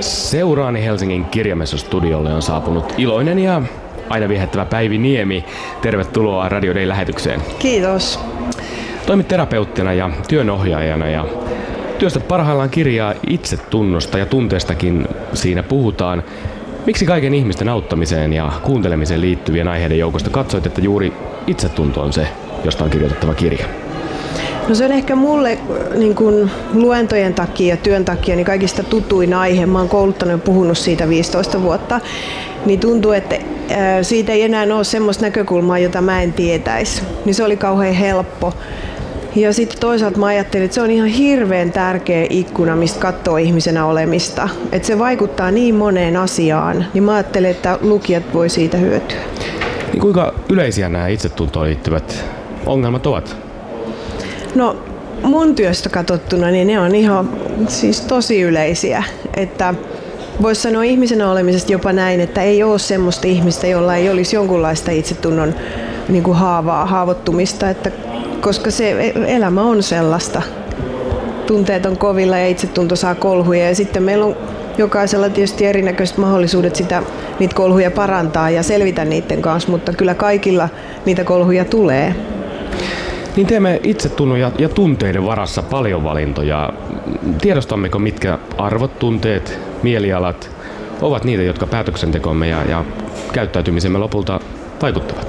Seuraani Helsingin kirjamessustudiolle on saapunut iloinen ja aina viehättävä Päivi Niemi. Tervetuloa Radio Day-lähetykseen. Kiitos. Toimit terapeuttina ja työnohjaajana ja työstät parhaillaan kirjaa itsetunnosta ja tunteestakin siinä puhutaan. Miksi kaiken ihmisten auttamiseen ja kuuntelemiseen liittyvien aiheiden joukosta katsoit, että juuri itsetunto on se, josta on kirjoitettava kirja? No se on ehkä mulle niin kun luentojen takia ja työn takia niin kaikista tutuin aihe. Mä oon kouluttanut ja puhunut siitä 15 vuotta. Niin tuntuu, että siitä ei enää ole semmoista näkökulmaa, jota mä en tietäisi. Niin se oli kauhean helppo. Ja sitten toisaalta mä ajattelin, että se on ihan hirveän tärkeä ikkuna, mistä katsoo ihmisenä olemista. Että se vaikuttaa niin moneen asiaan. Niin mä ajattelin, että lukijat voi siitä hyötyä. Niin kuinka yleisiä nämä itsetuntoon liittyvät ongelmat ovat? No mun työstä katsottuna niin ne on ihan siis tosi yleisiä, että voisi sanoa ihmisenä olemisesta jopa näin, että ei ole semmoista ihmistä, jolla ei olisi jonkunlaista itsetunnon niin kuin haavoittumista, että, koska se elämä on sellaista. Tunteet on kovilla ja itsetunto saa kolhuja ja sitten meillä on jokaisella tietysti erinäköiset mahdollisuudet niitä kolhuja parantaa ja selvitä niiden kanssa, mutta kyllä kaikilla niitä kolhuja tulee. Niin teemme itsetunnon ja tunteiden varassa paljon valintoja. Tiedostammeko, mitkä arvot, tunteet, mielialat ovat niitä, jotka päätöksentekomme ja käyttäytymisemme lopulta vaikuttavat?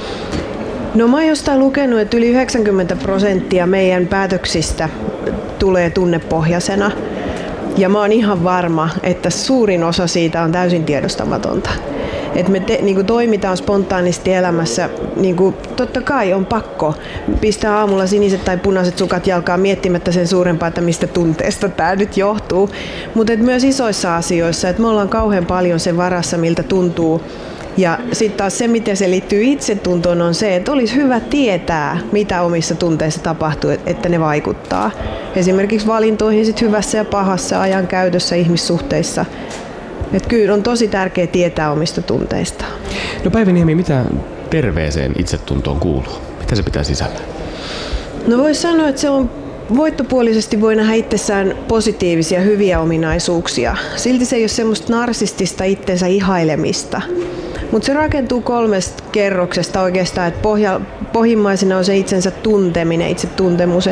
No mä oon jostain lukenut, että yli 90% meidän päätöksistä tulee tunnepohjaisena. Ja mä oon ihan varma, että suurin osa siitä on täysin tiedostamatonta. Että me niin toimitaan spontaanisti elämässä, niin totta kai on pakko pistää aamulla siniset tai punaiset sukat jalkaan miettimättä sen suurempaa, että mistä tunteesta tämä nyt johtuu. Mutta myös isoissa asioissa, että me ollaan kauhean paljon sen varassa, miltä tuntuu. Ja sitten taas se, miten se liittyy itsetuntoon, on se, että olisi hyvä tietää, mitä omissa tunteissa tapahtuu, että ne vaikuttaa. Esimerkiksi valintoihin sit hyvässä ja pahassa, ajankäytössä, ihmissuhteissa. Että kyllä on tosi tärkeää tietää omista tunteista. No Päivi Niemi, mitä terveeseen itsetuntoon kuuluu? Mitä se pitää sisällä? No voisi sanoa, että se on voittopuolisesti voi nähdä itsessään positiivisia, hyviä ominaisuuksia. Silti se ei ole semmoista narsistista itsensä ihailemista. Mutta se rakentuu 3 kerroksesta oikeastaan, että pohjimmaisena on se itsensä tunteminen, itsetuntemus,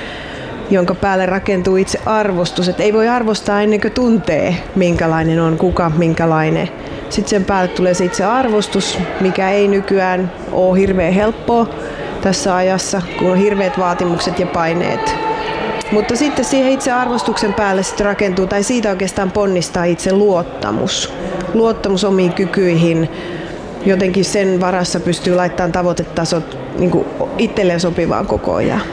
jonka päälle rakentuu itse arvostus. Et ei voi arvostaa ennen kuin tuntee, minkälainen on, kuka, minkälainen. Sitten sen päälle tulee se itse arvostus, mikä ei nykyään ole hirveän helppoa tässä ajassa, kun on hirveät vaatimukset ja paineet. Mutta sitten siihen itse arvostuksen päälle sitten rakentuu, tai siitä oikeastaan ponnistaa itse luottamus. Luottamus omiin kykyihin. Jotenkin sen varassa pystyy laittamaan tavoitetasot niin kuin itselleen sopivaan koko ajan.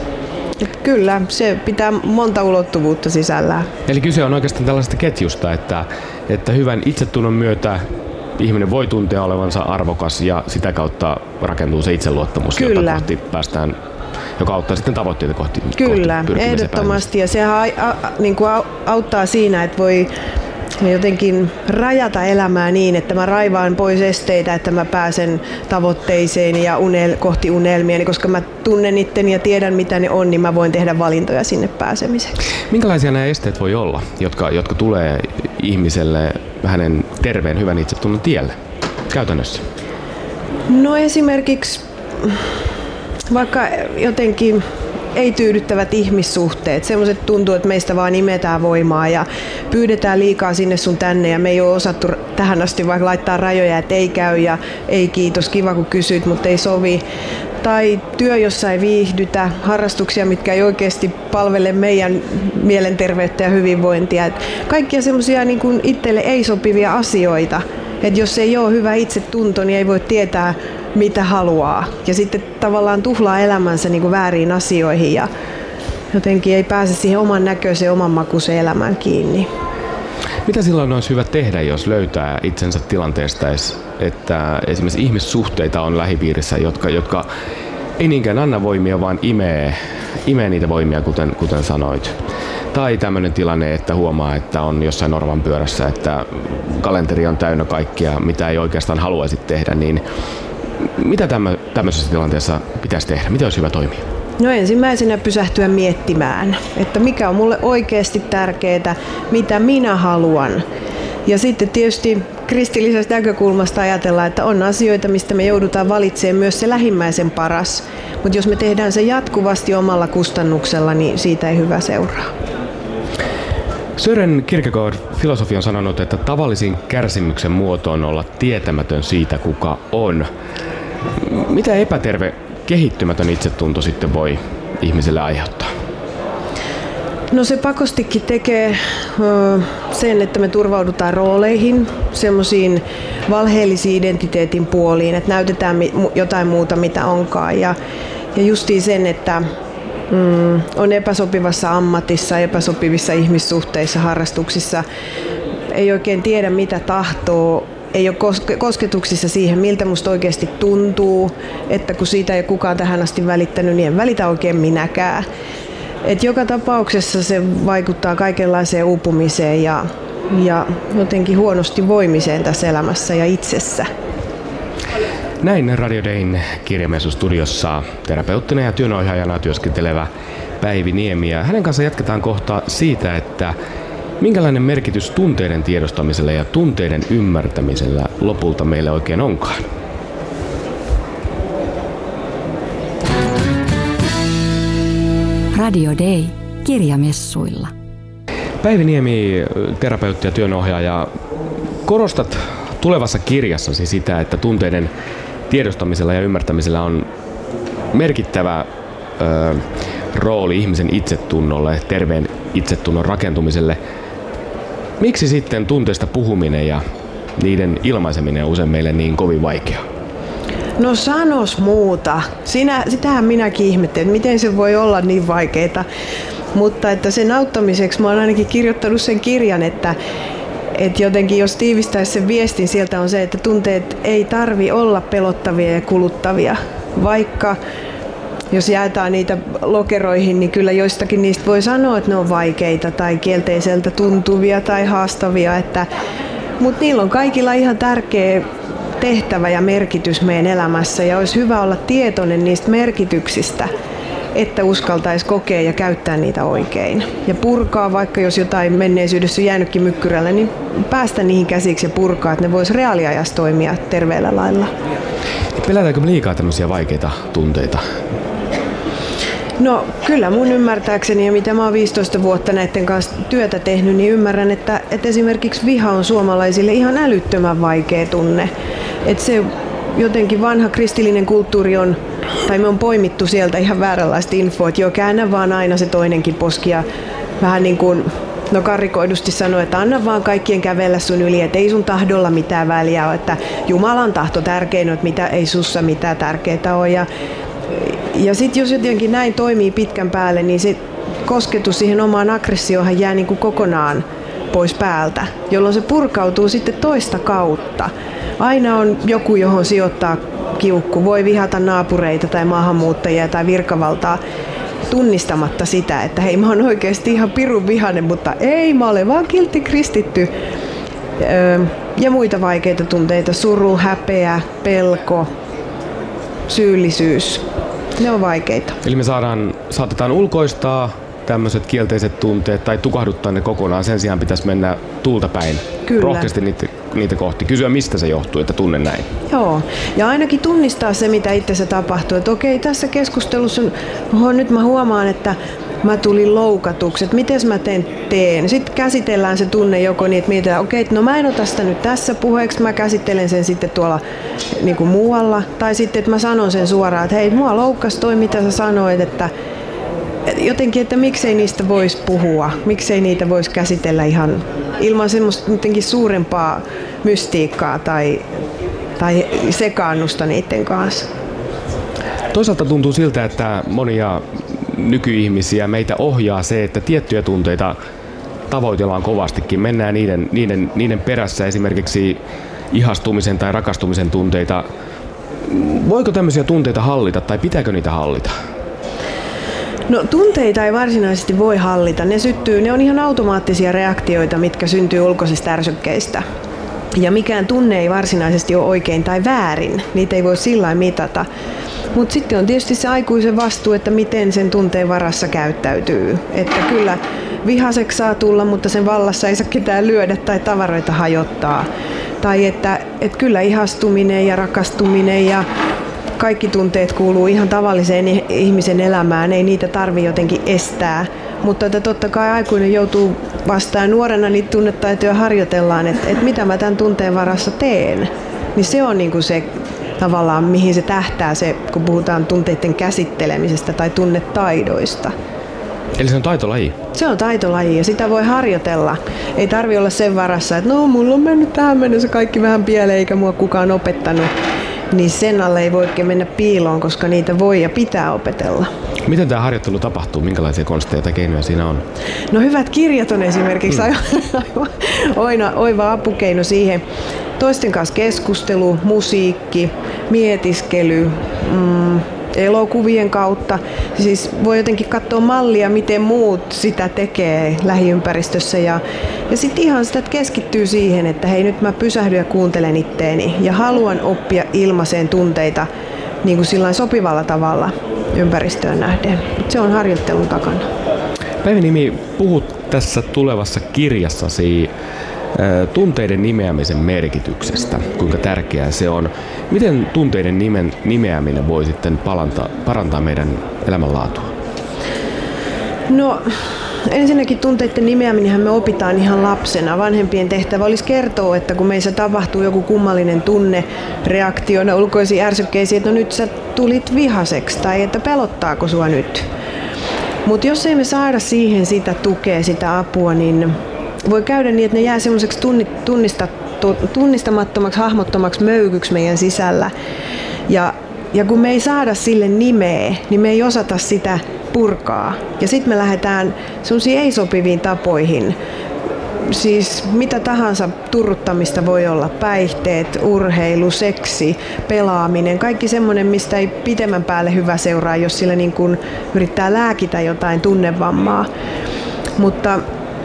Kyllä, se pitää monta ulottuvuutta sisällään. Eli kyse on oikeastaan tällaisesta ketjusta, että hyvän itsetunnon myötä ihminen voi tuntea olevansa arvokas ja sitä kautta rakentuu se itseluottamus, Kyllä. jota kohti päästään, joka auttaa sitten tavoitteita kohti. Kyllä, ehdottomasti. Ja sehän niin kuin auttaa siinä, että voi jotenkin rajata elämää niin, että mä raivaan pois esteitä, että mä pääsen tavoitteisiin ja kohti unelmia, koska mä tunnen itteni ja tiedän mitä ne on, niin mä voin tehdä valintoja sinne pääsemiseksi. Minkälaisia nämä esteet voi olla, jotka tulee ihmiselle hänen terveen hyvän itsetunnon tielle käytännössä? No esimerkiksi vaikka jotenkin ei tyydyttävät ihmissuhteet. Semmoiset tuntuu, että meistä vaan imetään voimaa ja pyydetään liikaa sinne sun tänne ja me ei ole osattu tähän asti vaikka laittaa rajoja, että ei käy ja ei kiitos, kiva kun kysyt, mutta ei sovi. Tai työ, jossa ei viihdytä, harrastuksia, mitkä ei oikeasti palvele meidän mielenterveyttä ja hyvinvointia. Et kaikkia semmoisia niin kuin itselle ei sopivia asioita. Et jos ei ole hyvä itsetunto, niin ei voi tietää, mitä haluaa. Ja sitten tavallaan tuhlaa elämänsä niin kuin vääriin asioihin ja jotenkin ei pääse siihen oman näköiseen, oman makuiseen elämään kiinni. Mitä silloin olisi hyvä tehdä, jos löytää itsensä tilanteesta, että esimerkiksi ihmissuhteita on lähipiirissä, jotka ei niinkään anna voimia, vaan imee niitä voimia, kuten sanoit. Tai tämmöinen tilanne, että huomaa, että on jossain orvan pyörässä, että kalenteri on täynnä kaikkia, mitä ei oikeastaan haluaisi tehdä, niin mitä tämmöisessä tilanteessa pitäisi tehdä? Mitä olisi hyvä toimia? No ensimmäisenä pysähtyä miettimään, että mikä on mulle oikeasti tärkeää, mitä minä haluan. Ja sitten tietysti kristillisestä näkökulmasta ajatellaan, että on asioita, mistä me joudutaan valitsemaan myös se lähimmäisen paras. Mutta jos me tehdään se jatkuvasti omalla kustannuksella, niin siitä ei hyvä seuraa. Søren Kierkegaard, filosofi, on sanonut, että tavallisin kärsimyksen muoto on olla tietämätön siitä, kuka on. Mitä epäterve, kehittymätön itsetunto sitten voi ihmiselle aiheuttaa? No se pakostikin tekee sen, että me turvaudutaan rooleihin, semmoisiin valheellisiin identiteetin puoliin, että näytetään jotain muuta, mitä onkaan. Ja justiin sen, että on epäsopivassa ammatissa, epäsopivissa ihmissuhteissa, harrastuksissa, ei oikein tiedä mitä tahtoo, ei ole kosketuksissa siihen, miltä musta oikeasti tuntuu, että kun siitä ei ole kukaan tähän asti välittänyt, niin en välitä oikein minäkään. Et joka tapauksessa se vaikuttaa kaikenlaiseen uupumiseen ja jotenkin huonosti voimiseen tässä elämässä ja itsessä. Näin Radio Dayn kirjamessustudiossa terapeuttina ja työnohjaajana työskentelevä Päivi Niemi. Ja hänen kanssa jatketaan kohta siitä, että minkälainen merkitys tunteiden tiedostamisella ja tunteiden ymmärtämisellä lopulta meille oikein onkaan. Radio Day kirjamessuilla. Päivi Niemi, terapeutti ja työnohjaaja, korostat tulevassa kirjassasi sitä, että tunteiden tiedostamisella ja ymmärtämisellä on merkittävä rooli ihmisen itsetunnolle, terveen itsetunnon rakentumiselle. Miksi sitten tunteista puhuminen ja niiden ilmaiseminen on usein meille niin kovin vaikeaa? No sanos muuta. Sitähän minäkin ihmettelin, että miten se voi olla niin vaikeaa. Mutta että sen auttamiseksi mä oon ainakin kirjoittanut sen kirjan, että jotenkin jos tiivistäisi sen viestin sieltä on se, että tunteet ei tarvi olla pelottavia ja kuluttavia. Vaikka jos jaetaan niitä lokeroihin, niin kyllä joistakin niistä voi sanoa, että ne on vaikeita tai kielteiseltä tuntuvia tai haastavia. Mutta niillä on kaikilla ihan tärkeä tehtävä ja merkitys meidän elämässä ja olisi hyvä olla tietoinen niistä merkityksistä, että uskaltaisi kokea ja käyttää niitä oikein. Ja purkaa, vaikka jos jotain menneisyydessä on jäänytkin mykkyrälle, niin päästä niihin käsiksi ja purkaa, että ne vois reaaliajassa toimia terveellä lailla. Pelätäänkö liikaa tämmöisiä vaikeita tunteita? No kyllä mun ymmärtääkseni ja mitä mä oon 15 vuotta näiden kanssa työtä tehnyt, niin ymmärrän, että esimerkiksi viha on suomalaisille ihan älyttömän vaikea tunne. Että se jotenkin vanha kristillinen kulttuuri on, tai me on poimittu sieltä ihan vääränlaista infoa, että joo, käännä vaan aina se toinenkin poski ja vähän niin kuin karrikoidusti sanoo, että anna vaan kaikkien kävellä sun yli, että ei sun tahdolla mitään väliä ole, että Jumalan tahto tärkein on, että mitä, ei sussa mitään tärkeää ole. Ja sitten jos jotenkin näin toimii pitkän päälle, niin se kosketus siihen omaan aggressioonhan jää niin kuin kokonaan pois päältä, jolloin se purkautuu sitten toista kautta. Aina on joku, johon sijoittaa kiukku. Voi vihata naapureita tai maahanmuuttajia tai virkavaltaa tunnistamatta sitä, että hei, mä oon oikeasti ihan pirun vihainen, mutta ei, mä olen vaan kiltti kristitty. Ja muita vaikeita tunteita, suru, häpeä, pelko, syyllisyys. Ne on vaikeita. Eli me saatetaan ulkoistaa tämmöiset kielteiset tunteet tai tukahduttaa ne kokonaan. Sen sijaan pitäisi mennä tuulta päin. Kyllä. Rohkeasti niitä kohti. Kysyä, mistä se johtuu, että tunnen näin. Joo, ja ainakin tunnistaa se, mitä itsessä tapahtuu. Että okei, tässä keskustelussa nyt mä huomaan, että mä tulin loukatuksi, että miten mä teen. Sitten käsitellään se tunne joko niin, että mietitään, okei, no mä en ota sitä nyt tässä puheeksi, mä käsittelen sen sitten tuolla niin kuin muualla. Tai sitten, että mä sanon sen suoraan, että hei, mua loukkasi toi, mitä sä sanoit, että jotenkin, että miksei niistä voisi puhua, miksei niitä voisi käsitellä ihan ilman semmoista jotenkin suurempaa mystiikkaa tai sekaannusta niiden kanssa. Toisaalta tuntuu siltä, että monia nykyihmisiä meitä ohjaa se, että tiettyjä tunteita tavoitellaan kovastikin. Mennään niiden perässä, esimerkiksi ihastumisen tai rakastumisen tunteita. Voiko tämmöisiä tunteita hallita tai pitääkö niitä hallita? No tunteita ei varsinaisesti voi hallita. Ne on ihan automaattisia reaktioita, mitkä syntyy ulkoisista ärsykkeistä. Ja mikään tunne ei varsinaisesti ole oikein tai väärin. Niitä ei voi sillä lailla mitata. Mutta sitten on tietysti se aikuisen vastuu, että miten sen tunteen varassa käyttäytyy. Että kyllä vihaseksi saa tulla, mutta sen vallassa ei saa ketään lyödä tai tavaroita hajottaa. Tai että kyllä ihastuminen ja rakastuminen ja kaikki tunteet kuuluu ihan tavalliseen ihmisen elämään, ei niitä tarvitse jotenkin estää. Mutta että totta kai aikuinen joutuu vastaan nuorena niitä tunnetaitoja harjoitellaan, että mitä mä tämän tunteen varassa teen. Niin se on niinku se tavallaan, mihin se tähtää, se, kun puhutaan tunteiden käsittelemisestä tai tunnetaidoista. Eli se on taitolaji? Se on taitolaji ja sitä voi harjoitella. Ei tarvi olla sen varassa, että no mulla on mennyt tähän mennessä kaikki vähän pieleen eikä mua kukaan opettanut. Niin sen alle ei voi oikein mennä piiloon, koska niitä voi ja pitää opetella. Miten tämä harjoittelu tapahtuu? Minkälaisia konsteja tai keinoja siinä on? No hyvät kirjat on esimerkiksi aivan oiva apukeino siihen. Toisten kanssa keskustelu, musiikki, mietiskely, elokuvien kautta. Siis voi jotenkin katsoa mallia, miten muut sitä tekee lähiympäristössä. Ja sitten ihan sitä, että keskittyy siihen, että hei nyt mä pysähdyn ja kuuntelen itteeni. Ja haluan oppia ilmaiseen tunteita niin kuin sillain sopivalla tavalla ympäristöön nähden. Se on harjoittelun takana. Päivi Niemi, puhut tässä tulevassa kirjassasi tunteiden nimeämisen merkityksestä, kuinka tärkeää se on. Miten tunteiden nimeäminen voi sitten parantaa meidän elämänlaatua? No ensinnäkin tunteiden nimeäminenhän me opitaan ihan lapsena. Vanhempien tehtävä olisi kertoa, että kun meissä tapahtuu joku kummallinen tunne reaktiona ulkoisiin ärsykkeisiin, että no nyt sä tulit vihaseksi tai että pelottaako sua nyt. Mutta jos ei me saada siihen sitä tukea, sitä apua, niin voi käydä niin, että ne jää semmoiseksi tunnistamattomaksi, hahmottomaksi möykyksi meidän sisällä. Ja kun me ei saada sille nimeä, niin me ei osata sitä purkaa. Ja sitten me lähdetään semmoisiin ei-sopiviin tapoihin. Siis mitä tahansa turruttamista voi olla. Päihteet, urheilu, seksi, pelaaminen. Kaikki semmoinen, mistä ei pitemmän päälle hyvä seuraa, jos sillä niin kuin yrittää lääkitä jotain tunnevammaa. Mutta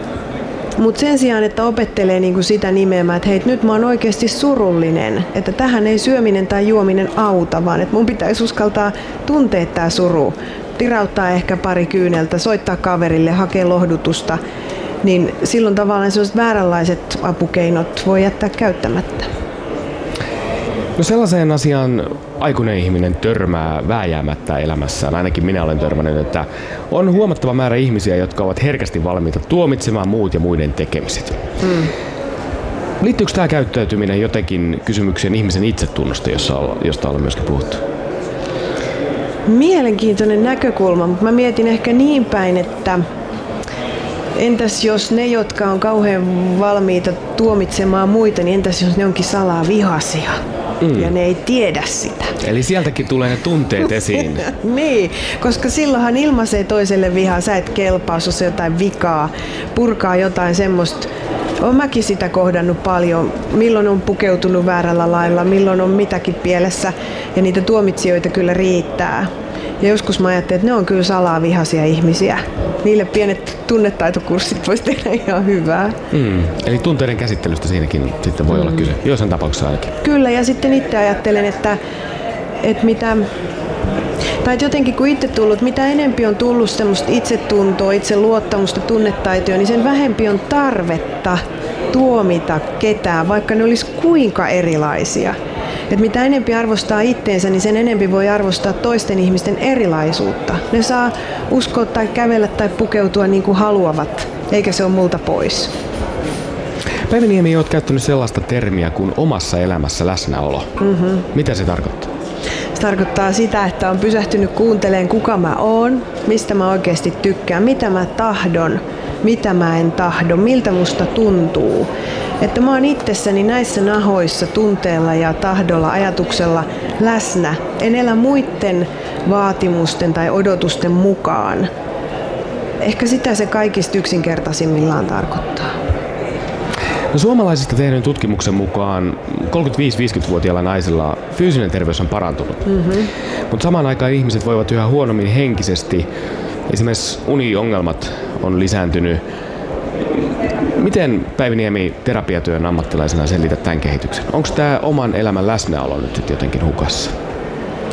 sen sijaan, että opettelee niin kuin sitä nimeämään, että hei, nyt mä oon oikeasti surullinen, että tähän ei syöminen tai juominen auta, vaan että mun pitäisi uskaltaa tuntea tää suru, tirauttaa ehkä pari kyyneltä, soittaa kaverille, hakea lohdutusta, niin silloin tavallaan sellaiset vääränlaiset apukeinot voi jättää käyttämättä. No sellaiseen asiaan aikuinen ihminen törmää vääjäämättä elämässään, ainakin minä olen törmännyt, että on huomattava määrä ihmisiä, jotka ovat herkästi valmiita tuomitsemaan muut ja muiden tekemiset. Liittyykö tämä käyttäytyminen jotenkin kysymykseen ihmisen itsetunnosta, josta ollaan myöskin puhuttu? Mielenkiintoinen näkökulma, mutta mä mietin ehkä niin päin, että entäs jos ne, jotka on kauhean valmiita tuomitsemaan muita, niin entäs jos ne onkin salaa vihaisia? Ja ne ei tiedä sitä. Eli sieltäkin tulee ne tunteet esiin. Niin, koska silloinhan ilmaisee toiselle vihaa, sä et kelpaa, jos on jotain vikaa, purkaa jotain semmoista. Olen mäkin sitä kohdannut paljon, milloin on pukeutunut väärällä lailla, milloin on mitäkin pielessä, ja niitä tuomitsijoita kyllä riittää. Ja joskus mä ajattelin, että ne on kyllä salaa vihaisia ihmisiä. Niille pienet tunnetaitokurssit voisi tehdä ihan hyvää. Eli tunteiden käsittelystä siinäkin sitten voi olla kyse, joissain tapauksessa ainakin. Kyllä, ja sitten itse ajattelen, että jotenkin kun itse tullut, mitä enempi on tullut semmoista itsetuntoa, itseluottamusta, tunnetaitoja, niin sen vähempi on tarvetta tuomita ketään, vaikka ne olisi kuinka erilaisia. Et mitä enempi arvostaa itteensä, niin sen enempi voi arvostaa toisten ihmisten erilaisuutta. Ne saa uskoa tai kävellä tai pukeutua niin kuin haluavat, eikä se ole multa pois. Päivi Niemi, olet käyttänyt sellaista termiä kuin omassa elämässä läsnäolo. Mitä se tarkoittaa? Se tarkoittaa sitä, että on pysähtynyt kuuntelemaan, kuka mä oon, mistä mä oikeasti tykkään, mitä mä tahdon, mitä mä en tahdo, miltä musta tuntuu. Että mä oon itsessäni näissä nahoissa tunteella ja tahdolla, ajatuksella läsnä. En elä muiden vaatimusten tai odotusten mukaan. Ehkä sitä se kaikista yksinkertaisimmillaan tarkoittaa. No, suomalaisista tehdyn tutkimuksen mukaan 35-50-vuotiailla naisilla fyysinen terveys on parantunut. Mutta samaan aikaan ihmiset voivat yhä huonommin henkisesti. Esimerkiksi uniongelmat on lisääntynyt. Miten Päivi Niemi terapiatyön ammattilaisena selität tämän kehityksen? Onko tämä oman elämän läsnäolo nyt jotenkin hukassa?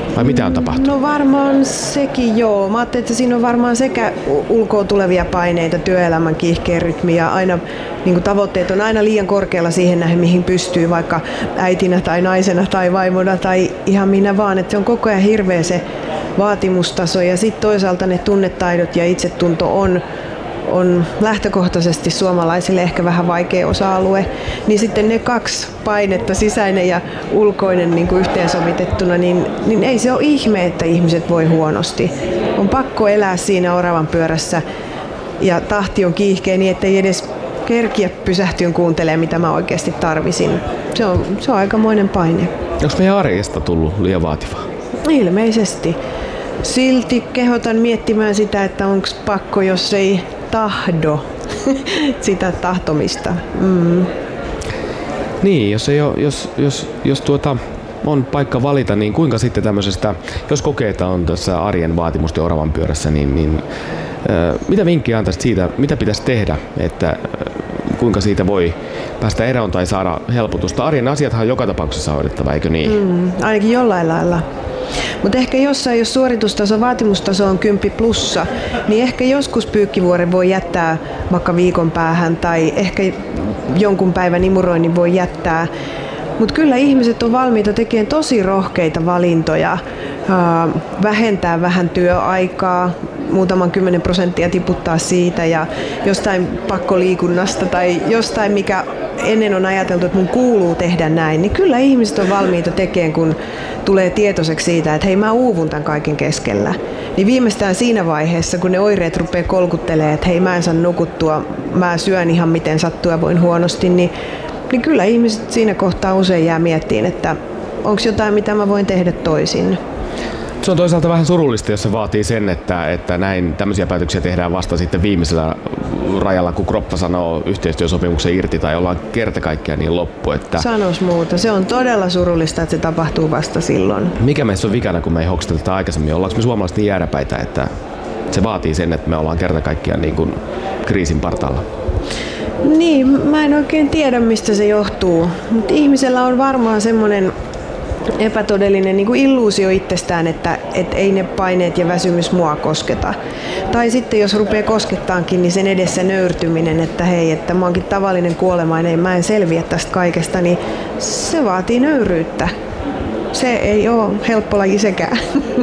Vai mitä on tapahtunut? No varmaan sekin joo. Mä ajattelin, että siinä on varmaan sekä ulkoa tulevia paineita, työelämän kiihkeä rytmi ja aina niin tavoitteet on aina liian korkealla siihen nähden, mihin pystyy vaikka äitinä tai naisena tai vaimona tai ihan minä vaan. Että se on koko ajan hirveä se vaatimustaso ja sitten toisaalta ne tunnetaidot ja itsetunto on lähtökohtaisesti suomalaisille ehkä vähän vaikea osa-alue, niin sitten ne kaksi painetta, sisäinen ja ulkoinen niin kuin yhteensovitettuna, niin ei se ole ihme, että ihmiset voi huonosti. On pakko elää siinä oravan pyörässä ja tahti on kiihkeä niin, että ei edes kerkiä pysähtyä kuuntelemaan, mitä mä oikeasti tarvisin. Se on aikamoinen paine. Onko meidän arjesta tullut liian vaativaa? Ilmeisesti. Silti kehotan miettimään sitä, että onko pakko, jos ei tahdo sitä tahtomista. Niin, jos on paikka valita, niin kuinka sitten tämmöisestä, jos kokeita on tässä arjen vaatimusten oravan pyörässä, niin mitä vinkkiä antaisit siitä, mitä pitäisi tehdä, että kuinka siitä voi päästä eroon tai saada helpotusta? Arjen asiathan on joka tapauksessa hoidettava, eikö niin? Ainakin jollain lailla. Mutta ehkä jossain, jos suoritustaso, vaatimustaso on 10 plussa, niin ehkä joskus pyykkivuoren voi jättää vaikka viikon päähän tai ehkä jonkun päivän imuroinnin voi jättää. Mutta kyllä ihmiset on valmiita tekemään tosi rohkeita valintoja, vähentää vähän työaikaa, muutaman 10% tiputtaa siitä ja jostain pakkoliikunnasta tai jostain, mikä ennen on ajateltu, että mun kuuluu tehdä näin, niin kyllä ihmiset on valmiita tekemään, kun tulee tietoiseksi siitä, että hei, mä uuvun tämän kaiken keskellä. Niin viimeistään siinä vaiheessa, kun ne oireet rupeaa kolkuttelemaan, että hei, mä en saa nukuttua, mä syön ihan miten sattuu ja voin huonosti, niin kyllä ihmiset siinä kohtaa usein jää miettiin, että onko jotain, mitä mä voin tehdä toisin. Se on toisaalta vähän surullista, jos se vaatii sen, että näin tämmöisiä päätöksiä tehdään vasta sitten viimeisellä rajalla, kun kroppa sanoo yhteistyösopimuksen irti tai ollaan kerta kaikkiaan niin loppu. Sanois muuta. Se on todella surullista, että se tapahtuu vasta silloin. Mikä meissä on vikana, kun me ei hoksiteta aikaisemmin? Ollaanko me suomalaiset niin jääräpäitä, että se vaatii sen, että me ollaan kerta kaikkiaan niin kuin kriisin partaalla? Niin, mä en oikein tiedä, mistä se johtuu. Mutta ihmisellä on varmaan semmoinen epätodellinen niin kuin illuusio itsestään, että ei ne paineet ja väsymys mua kosketa. Tai sitten jos rupeaa koskettaankin, niin sen edessä nöyrtyminen, että hei, että mä oonkin tavallinen kuolemainen, mä en selviä tästä kaikesta, niin se vaatii nöyryyttä. Se ei ole helppo laji sekään.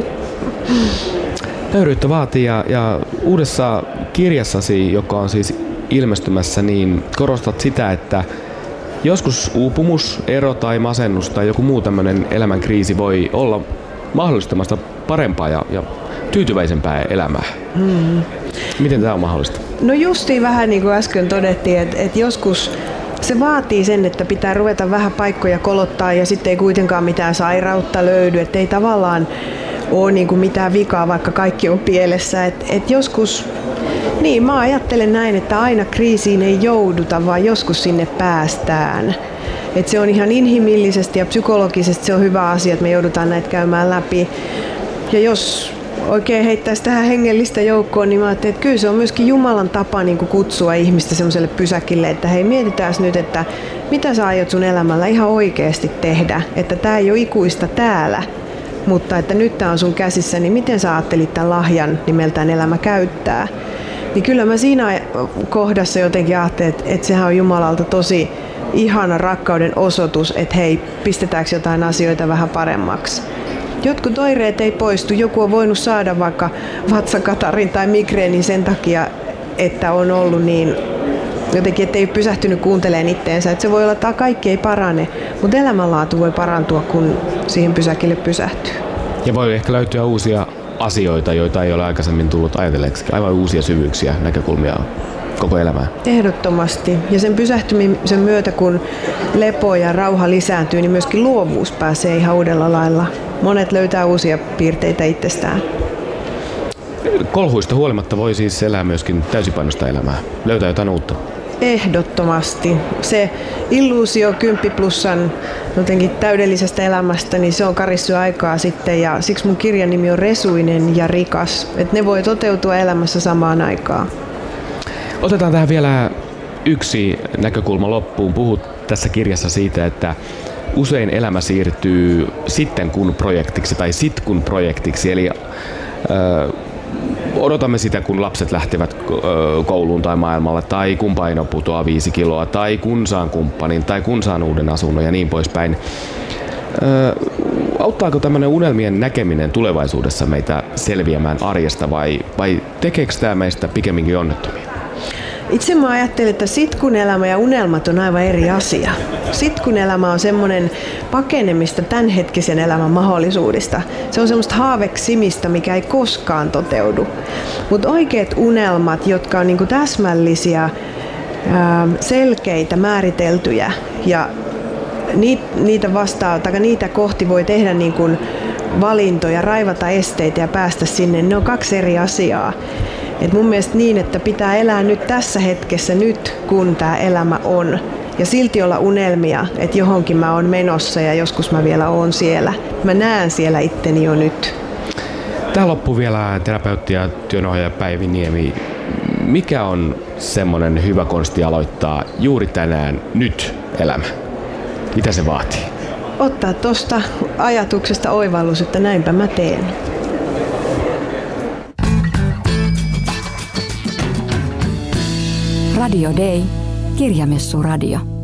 Nöyryyttä vaatii ja uudessa kirjassasi, joka on siis ilmestymässä, niin korostat sitä, että joskus uupumus, ero tai masennus tai joku muu tämmöinen elämänkriisi voi olla mahdollistamasta parempaa ja tyytyväisempää elämää. Miten tämä on mahdollista? No justiin vähän niin kuin äsken todettiin, että joskus se vaatii sen, että pitää ruveta vähän paikkoja kolottaa ja sitten ei kuitenkaan mitään sairautta löydy, että ei tavallaan ole niin kuin mitään vikaa, vaikka kaikki on pielessä. Et joskus, niin mä ajattelen näin, että aina kriisiin ei jouduta, vaan joskus sinne päästään. Et se on ihan inhimillisesti ja psykologisesti se on hyvä asia, että me joudutaan näitä käymään läpi. Ja jos oikein heittäisi tähän hengellistä joukkoon, niin mä ajattelin, että kyllä se on myöskin Jumalan tapa niin kuin kutsua ihmistä semmoiselle pysäkille, että hei, mietitään nyt, että mitä sä aiot sun elämällä ihan oikeasti tehdä, että tää ei ole ikuista täällä, mutta että nyt tää on sun käsissä, niin miten sä ajattelit tämän lahjan nimeltään elämä käyttää. Niin kyllä mä siinä kohdassa jotenkin ajattelin, että sehän on Jumalalta tosi ihana rakkauden osoitus, että hei, pistetäänkö jotain asioita vähän paremmaksi. Jotkut oireet ei poistu. Joku on voinut saada vaikka vatsakatarin tai migreenin sen takia, että on ollut niin jotenkin, ettei ole pysähtynyt kuuntelemaan itteensä. Että se voi olla, että kaikki ei parane, mutta elämänlaatu voi parantua, kun siihen pysäkille pysähtyy. Ja voi ehkä löytyä uusia asioita, joita ei ole aikaisemmin tullut ajatelleeksi. Aivan uusia syvyyksiä, näkökulmia koko elämään. Ehdottomasti. Ja sen pysähtymisen myötä, kun lepo ja rauha lisääntyy, niin myöskin luovuus pääsee ihan uudella lailla. Monet löytää uusia piirteitä itsestään. Kolhuista huolimatta voi siis elää myöskin täysipainoista elämää. Löytää jotain uutta. Ehdottomasti. Se illuusio 10 plussan jotenkin täydellisestä elämästä, niin se on karissut aikaa sitten. Ja siksi mun kirjan nimi on Resuinen ja rikas. Että ne voi toteutua elämässä samaan aikaan. Otetaan tähän vielä yksi näkökulma loppuun. Puhut tässä kirjassa siitä, että usein elämä siirtyy sitten kun projektiksi tai sitkun projektiksi, eli odotamme sitä, kun lapset lähtevät kouluun tai maailmalle, tai kun paino putoaa 5 kiloa, tai kun saan kumppanin, tai kun saan uuden asunnon ja niin poispäin. Auttaako tämmöinen unelmien näkeminen tulevaisuudessa meitä selviämään arjesta vai tekeekö tämä meistä pikemminkin onnettomia? Itse mä ajattelen, että sitkun elämä ja unelmat on aivan eri asia. Sitkun elämä on semmoinen pakenemista tämänhetkisen elämän mahdollisuudesta. Se on semmoista haaveksimista, mikä ei koskaan toteudu. Mutta oikeat unelmat, jotka on niinku täsmällisiä, selkeitä, määriteltyjä ja niitä kohti voi tehdä niin kuin valintoja, raivata esteitä ja päästä sinne. Ne on 2 eri asiaa. Et mun mielestä niin, että pitää elää nyt tässä hetkessä, nyt kun tämä elämä on. Ja silti olla unelmia, että johonkin mä oon menossa ja joskus mä vielä oon siellä. Mä näen siellä itteni jo nyt. Tähän loppuun vielä terapeutti ja työnohjaaja Päivi Niemi. Mikä on semmoinen hyvä konsti aloittaa juuri tänään, nyt elämä? Mitä se vaatii? Ottaa tuosta ajatuksesta oivallus, että näinpä mä teen. Radio Day. Kirjamessuradio.